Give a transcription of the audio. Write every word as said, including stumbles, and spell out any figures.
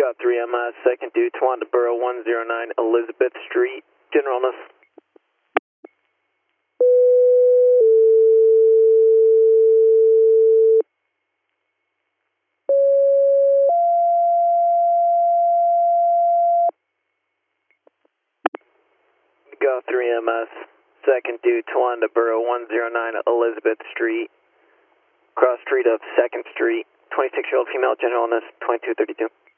Got three M I, second due, Tawanda Borough, one oh nine Elizabeth Street, Generalness. Go three M S, second due, Tawanda Borough, one oh nine Elizabeth Street, cross street of second Street, twenty-six year old female, Generalness, twenty-two thirty-two.